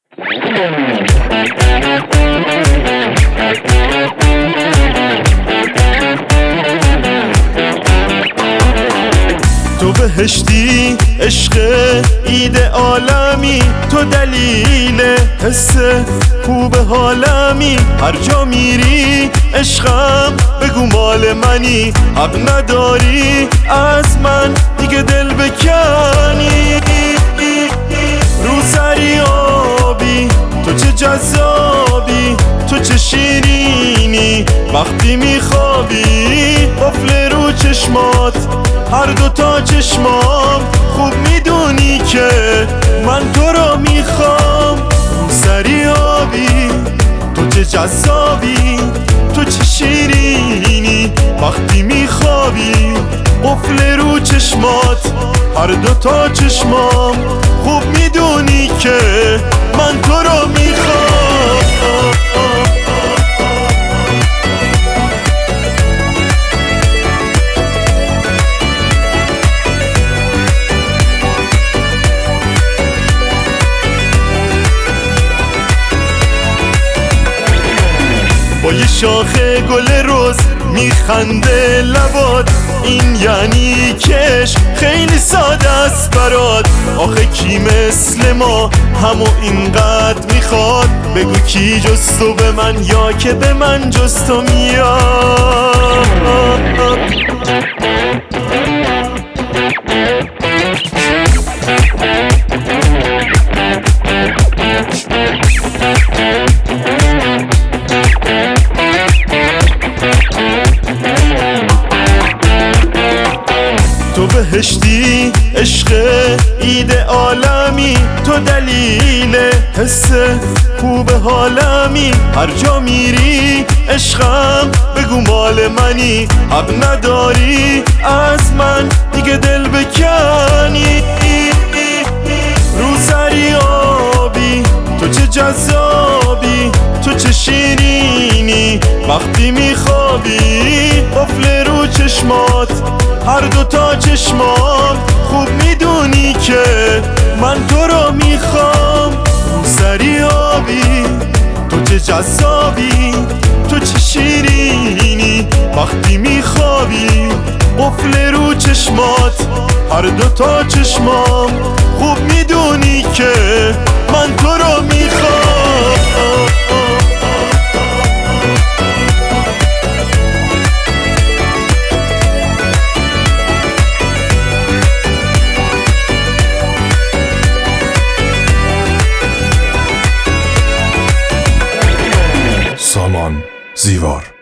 تو بهشتی عشق ایده عالمی، تو دلیل حس خوب حالمی. هر جا میری عشقم بگو مال منی، حق نداری از من دیگه دل بکنی. رو سریابی تو چه جذابی، تو چه شیرینی وقتی میخوابی. قفل رو چشمات هر دوتا چشمام، خوب میدونی که من تو رو میخوام. رو سریابی تو چه جذابی، تو چه شیرینی وقتی میخوابی. قفل رو چشمات هر دوتا چشمام، خوب میدونی که من تو رو میخوام. با یه شاخه گل رز میخنده لبات، این یعنی کش خیلی ساده است برات. آخه کی مثل ما همو اینقدر میخواد، بگو کی جز تو به من یا که به من جز تو میاد. تو بهشتی عشق ایده عالمی، تو دلیل حس خوب حالمی. هر جا میری عشقم بگو مال منی، حق نداری از من دیگه دل بکنی. رو سریابی تو چه جذابی، تو چه شیرینی وقتی میخوابی. قفل رو چشمات هر دوتا چشمام، خوب میدونی که من تو رو میخوام. رو سریابی تو چه جذابی، تو چه شیرینی وقتی میخوابی. قفل رو چشمات هر دوتا چشمام، خوب میدونی که من تو رو میخوام. سامان زیوار.